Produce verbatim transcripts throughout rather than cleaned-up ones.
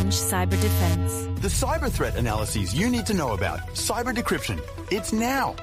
Orange Cyber Defense. The cyber threat analyses you need to know about. Cyber decryption. It's now.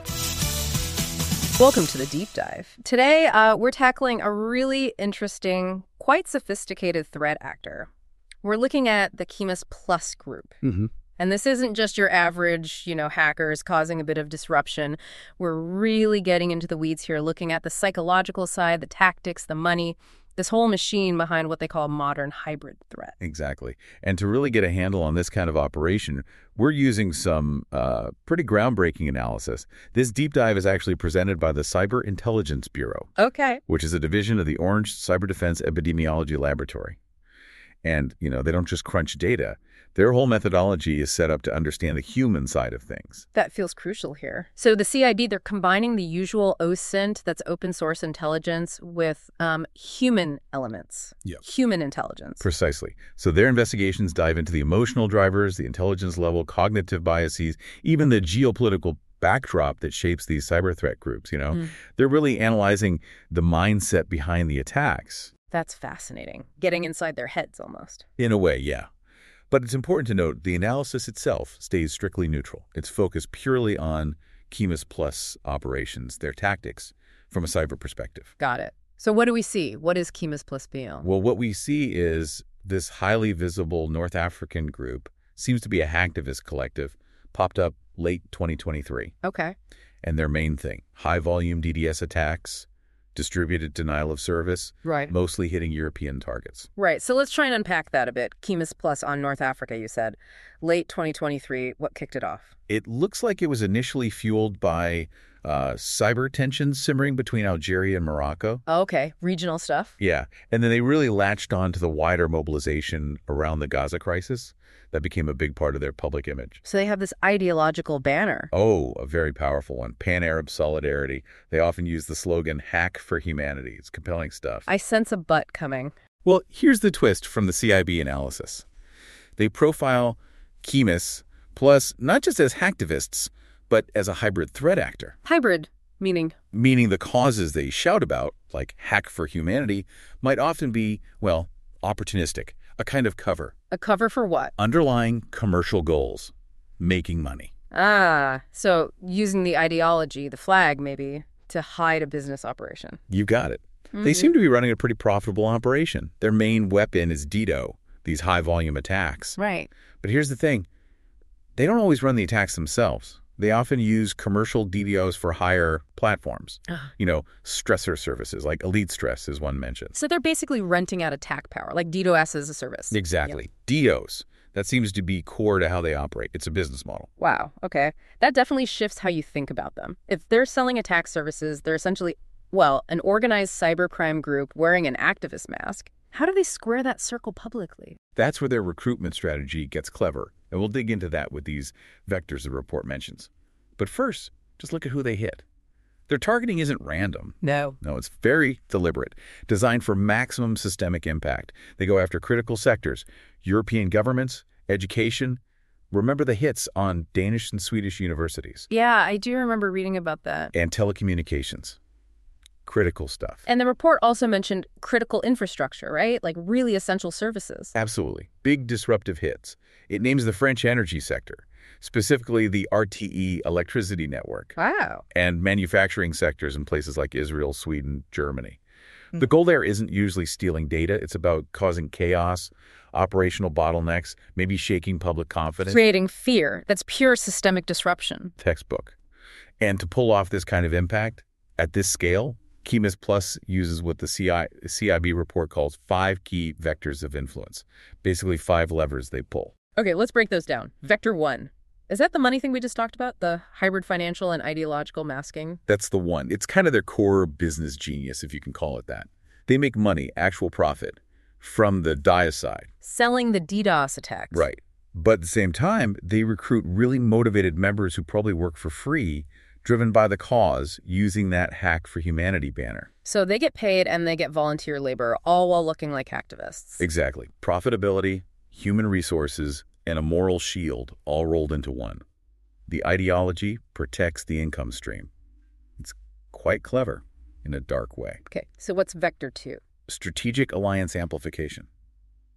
Welcome to the Deep Dive. Today, uh, we're tackling a really interesting, quite sophisticated threat actor. We're looking at the Chemist Plus group. Mm-hmm. And this isn't just your average, you know, hackers causing a bit of disruption. We're really getting into the weeds here, looking at the psychological side, the tactics, the money, this whole machine behind what they call modern hybrid threat. Exactly. And to really get a handle on this kind of operation, we're using some uh, pretty groundbreaking analysis. This deep dive is actually presented by the Cyber Intelligence Bureau, Okay. which is a division of the Orange Cyber Defense Epidemiology Laboratory. And, you know, they don't just crunch data. Their whole methodology is set up to understand the human side of things. That feels crucial here. So the C I B, they're combining the usual O S I N T, that's open source intelligence, with um, human elements, Yep. human intelligence. Precisely. So their investigations dive into the emotional drivers, the intelligence level, cognitive biases, even the geopolitical backdrop that shapes these cyber threat groups, you know. Mm. They're really analyzing the mindset behind the attacks. That's fascinating. Getting inside their heads almost. In a way, yeah. But it's important to note the analysis itself stays strictly neutral. It's focused purely on Chemist Plus operations, their tactics, from a cyber perspective. Got it. So what do we see? What is Chemist Plus beyond? Well, what we see is this highly visible North African group, seems to be a hacktivist collective, popped up late twenty twenty-three. Okay. And their main thing, high-volume D D S attacks, distributed denial of service, Right. mostly hitting European targets. Right. So let's try and unpack that a bit. Chemist Plus on North Africa, you said. Late twenty twenty-three, what kicked it off? It looks like it was initially fueled by uh, cyber tensions simmering between Algeria and Morocco. Oh, okay. Regional stuff. Yeah. And then they really latched on to the wider mobilization around the Gaza crisis. That became a big part of their public image. So they have this ideological banner. Oh, a very powerful one. Pan-Arab solidarity. They often use the slogan, Hack for Humanity. It's compelling stuff. I sense a butt coming. Well, here's the twist from the C I B analysis. They profile Chemist Plus not just as hacktivists, but as a hybrid threat actor. Hybrid, meaning? Meaning the causes they shout about, like Hack for Humanity, might often be, well, opportunistic, a kind of cover. A cover for what? Underlying commercial goals, making money. Ah, so using the ideology, the flag maybe, to hide a business operation. You got it. Mm-hmm. They seem to be running a pretty profitable operation. Their main weapon is DDoS, these high-volume attacks. Right. But here's the thing. They don't always run the attacks themselves. They often use commercial D DoS for higher platforms. You know, stressor services, like Elite Stress is one mentioned. So they're basically renting out attack power, like DDoS as a service. Exactly. DDoS. That seems to be core to how they operate. It's a business model. Wow, okay. That definitely shifts how you think about them. If they're selling attack services, they're essentially, well, an organized cybercrime group wearing an activist mask. How do they square that circle publicly? That's where their recruitment strategy gets clever, and we'll dig into that with these vectors the report mentions. But first, just look at who they hit. Their targeting isn't random. No. No, it's very deliberate, designed for maximum systemic impact. They go after critical sectors, European governments, education. Remember the hits on Danish and Swedish universities. Yeah, I do remember reading about that. And telecommunications. Critical stuff. And the report also mentioned critical infrastructure, right? Like really essential services. Absolutely. Big disruptive hits. It names the French energy sector, specifically the R T E electricity network. Wow. And manufacturing sectors in places like Israel, Sweden, Germany. The goal there isn't usually stealing data. It's about causing chaos, operational bottlenecks, maybe shaking public confidence. Creating fear. That's pure systemic disruption. Textbook. And to pull off this kind of impact at this scale, Chemist Plus uses what the C I, C I B report calls five key vectors of influence, basically five levers they pull. Okay, let's break those down. Vector one. Is that the money thing we just talked about? The hybrid financial and ideological masking? That's the one. It's kind of their core business genius, if you can call it that. They make money, actual profit, from the DIAS side. Selling the DDoS attacks. Right. But at the same time, they recruit really motivated members who probably work for free, driven by the cause, using that Hack for Humanity banner. So they get paid and they get volunteer labor, all while looking like activists. Exactly. Profitability, human resources, and a moral shield all rolled into one. The ideology protects the income stream. It's quite clever in a dark way. Okay, so what's vector two? Strategic alliance amplification.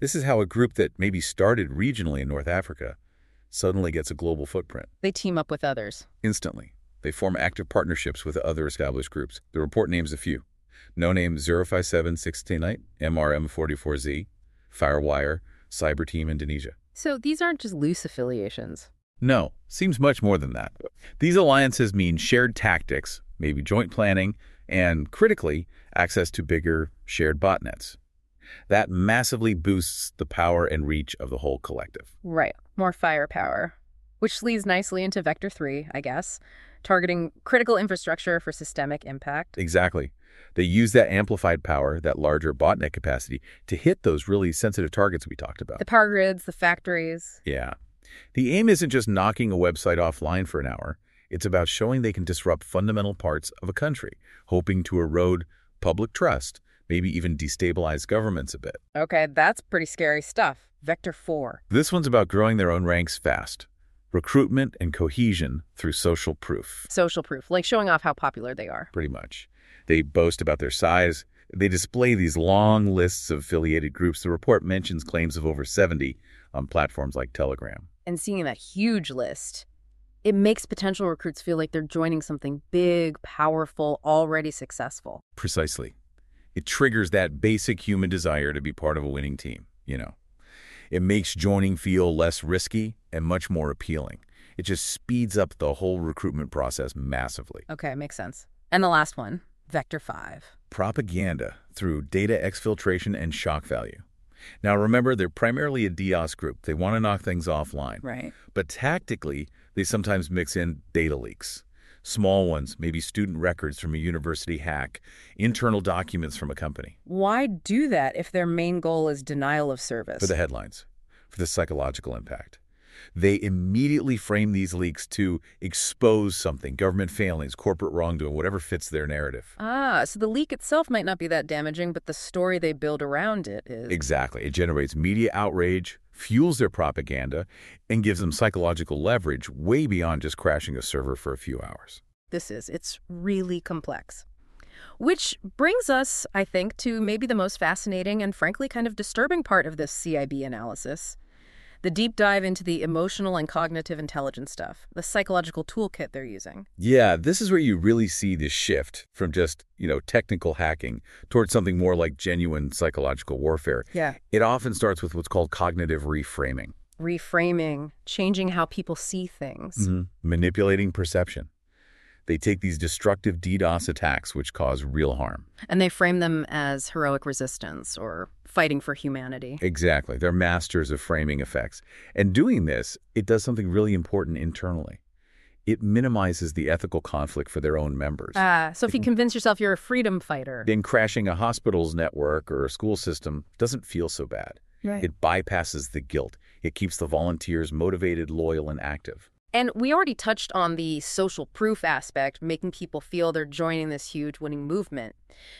This is how a group that maybe started regionally in North Africa suddenly gets a global footprint. They team up with others. Instantly. They form active partnerships with other established groups. The report names a few. No-Name zero five seven six eight, M R M forty-four Z, Firewire, Cyber Team Indonesia. So these aren't just loose affiliations. No, seems much more than that. These alliances mean shared tactics, maybe joint planning, and, critically, access to bigger, shared botnets. That massively boosts the power and reach of the whole collective. Right. More firepower. Which leads nicely into Vector three, I guess, targeting critical infrastructure for systemic impact. Exactly. They use that amplified power, that larger botnet capacity, to hit those really sensitive targets we talked about. The power grids, the factories. Yeah. The aim isn't just knocking a website offline for an hour. It's about showing they can disrupt fundamental parts of a country, hoping to erode public trust, maybe even destabilize governments a bit. Okay, that's pretty scary stuff. Vector four. This one's about growing their own ranks fast. Recruitment and cohesion through social proof. Social proof, like showing off how popular they are. Pretty much. They boast about their size. They display these long lists of affiliated groups. The report mentions claims of over seventy on platforms like Telegram. And seeing that huge list, it makes potential recruits feel like they're joining something big, powerful, already successful. Precisely. It triggers that basic human desire to be part of a winning team, you know. It makes joining feel less risky and much more appealing. It just speeds up the whole recruitment process massively. Okay, makes sense. And the last one, Vector five. Propaganda through data exfiltration and shock value. Now remember, they're primarily a DDoS group. They want to knock things offline. Right. But tactically, they sometimes mix in data leaks. Small ones, maybe student records from a university hack, internal documents from a company. Why do that if their main goal is denial of service? For the headlines, for the psychological impact. They immediately frame these leaks to expose something, government failings, corporate wrongdoing, whatever fits their narrative. Ah, so the leak itself might not be that damaging, but the story they build around it is. Exactly. It generates media outrage, fuels their propaganda, and gives them psychological leverage way beyond just crashing a server for a few hours. This is. It's really complex. Which brings us, I think, to maybe the most fascinating and frankly kind of disturbing part of this C I B analysis. The deep dive into the emotional and cognitive intelligence stuff, the psychological toolkit they're using. Yeah, this is where you really see this shift from just, you know, technical hacking towards something more like genuine psychological warfare. Yeah. It often starts with what's called cognitive reframing. Reframing, changing how people see things. Mm-hmm. Manipulating perception. They take these destructive DDoS attacks which cause real harm. And they frame them as heroic resistance or fighting for humanity. Exactly. They're masters of framing effects. And doing this, it does something really important internally. It minimizes the ethical conflict for their own members. Ah, so if you convince yourself you're a freedom fighter. Then crashing a hospital's network or a school system doesn't feel so bad. Right. It bypasses the guilt. It keeps the volunteers motivated, loyal, and active. And we already touched on the social proof aspect, making people feel they're joining this huge winning movement.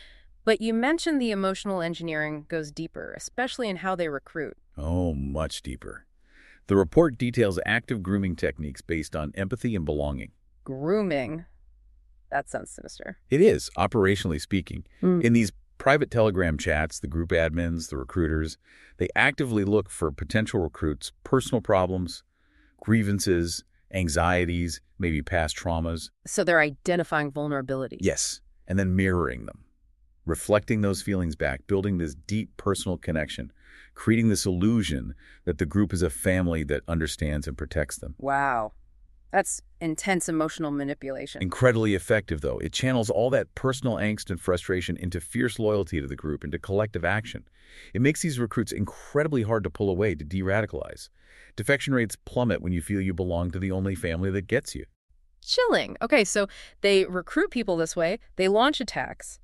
But you mentioned the emotional engineering goes deeper, especially in how they recruit. Oh, much deeper. The report details active grooming techniques based on empathy and belonging. Grooming? That sounds sinister. It is, operationally speaking. Mm. In these private Telegram chats, the group admins, the recruiters, they actively look for potential recruits' personal problems, grievances, anxieties, maybe past traumas. So they're identifying vulnerabilities. Yes, and then mirroring them, reflecting those feelings back, building this deep personal connection, creating this illusion that the group is a family that understands and protects them. Wow. That's intense emotional manipulation. Incredibly effective, though. It channels all that personal angst and frustration into fierce loyalty to the group, into collective action. It makes these recruits incredibly hard to pull away, to de-radicalize. Defection rates plummet when you feel you belong to the only family that gets you. Chilling. Okay, so they recruit people this way, they launch attacks.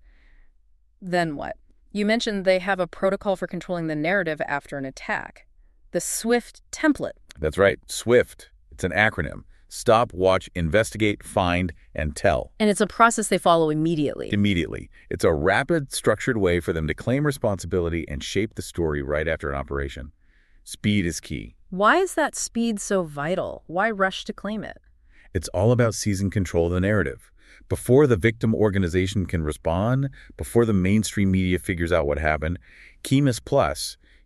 Then what? You mentioned they have a protocol for controlling the narrative after an attack. The SWIFT template. That's right, SWIFT. It's an acronym. Stop, watch, investigate, find, and tell. And it's a process they follow immediately. Immediately. It's a rapid, structured way for them to claim responsibility and shape the story right after an operation. Speed is key. Why is that speed so vital? Why rush to claim it? It's all about seizing control of the narrative. Before the victim organization can respond, before the mainstream media figures out what happened, Chemis Plus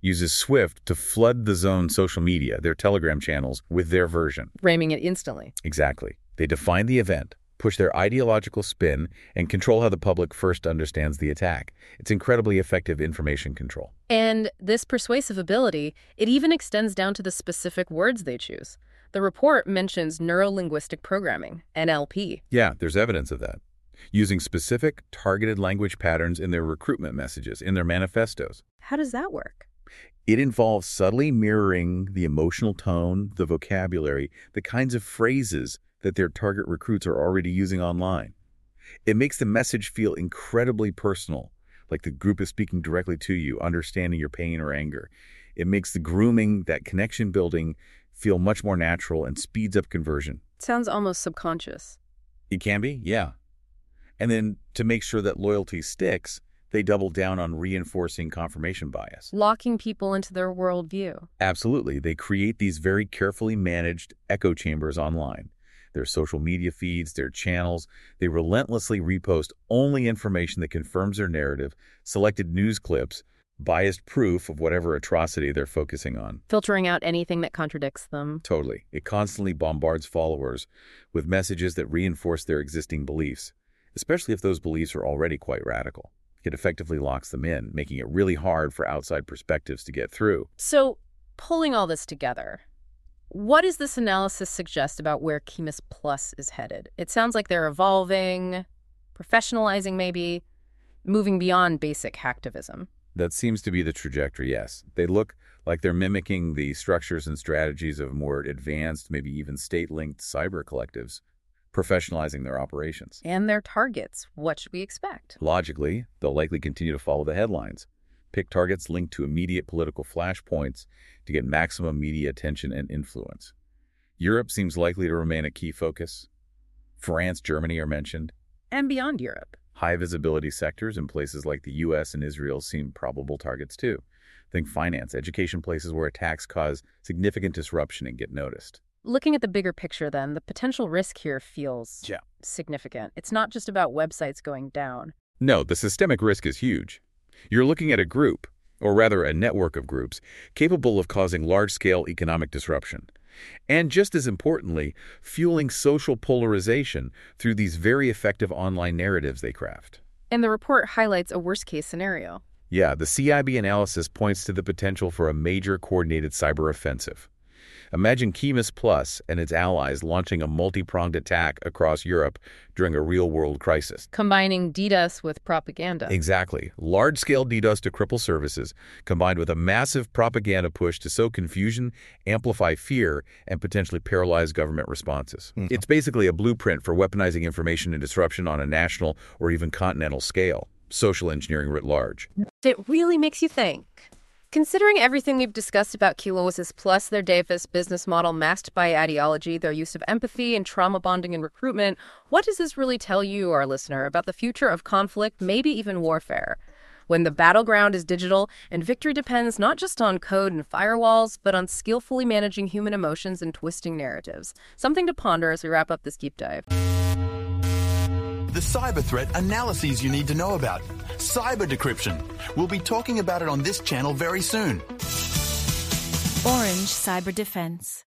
uses Swift to flood the Zone's social media, their Telegram channels, with their version. Ramming it instantly. Exactly. They define the event, push their ideological spin, and control how the public first understands the attack. It's incredibly effective information control. And this persuasive ability, it even extends down to the specific words they choose. The report mentions neuro-linguistic programming, N L P. Yeah, there's evidence of that. Using specific, targeted language patterns in their recruitment messages, in their manifestos. How does that work? It involves subtly mirroring the emotional tone, the vocabulary, the kinds of phrases that their target recruits are already using online. It makes the message feel incredibly personal, like the group is speaking directly to you, understanding your pain or anger. It makes the grooming, that connection building, feel much more natural and speeds up conversion. Sounds almost subconscious. It can be, yeah. And then to make sure that loyalty sticks, they double down on reinforcing confirmation bias. Locking people into their worldview. Absolutely. They create these very carefully managed echo chambers online. Their social media feeds, their channels, they relentlessly repost only information that confirms their narrative, selected news clips, biased proof of whatever atrocity they're focusing on. Filtering out anything that contradicts them. Totally. It constantly bombards followers with messages that reinforce their existing beliefs, especially if those beliefs are already quite radical. It effectively locks them in, making it really hard for outside perspectives to get through. So, pulling all this together, what does this analysis suggest about where Chemist Plus is headed? It sounds like they're evolving, professionalizing maybe, moving beyond basic hacktivism. That seems to be the trajectory, yes. They look like they're mimicking the structures and strategies of more advanced, maybe even state-linked cyber collectives, professionalizing their operations. And their targets. What should we expect? Logically, they'll likely continue to follow the headlines. Pick targets linked to immediate political flashpoints to get maximum media attention and influence. Europe seems likely to remain a key focus. France, Germany are mentioned. And beyond Europe. High-visibility sectors in places like the U S and Israel seem probable targets too. Think finance, education, places where attacks cause significant disruption and get noticed. Looking at the bigger picture then, the potential risk here feels yeah. significant. It's not just about websites going down. No, the systemic risk is huge. You're looking at a group, or rather a network of groups, capable of causing large-scale economic disruption. And just as importantly, fueling social polarization through these very effective online narratives they craft. And the report highlights a worst-case scenario. Yeah, the C I B analysis points to the potential for a major coordinated cyber offensive. Imagine Chemist Plus and its allies launching a multi-pronged attack across Europe during a real-world crisis. Combining DDoS with propaganda. Exactly. Large-scale DDoS to cripple services, combined with a massive propaganda push to sow confusion, amplify fear, and potentially paralyze government responses. Mm-hmm. It's basically a blueprint for weaponizing information and disruption on a national or even continental scale. Social engineering writ large. It really makes you think. Considering everything we've discussed about Chemist Plus, their DAFIS business model masked by ideology, their use of empathy and trauma bonding and recruitment, what does this really tell you, our listener, about the future of conflict, maybe even warfare? When the battleground is digital and victory depends not just on code and firewalls, but on skillfully managing human emotions and twisting narratives. Something to ponder as we wrap up this deep dive. The cyber threat analyses you need to know about. Cyber decryption. We'll be talking about it on this channel very soon. Orange Cyber Defense.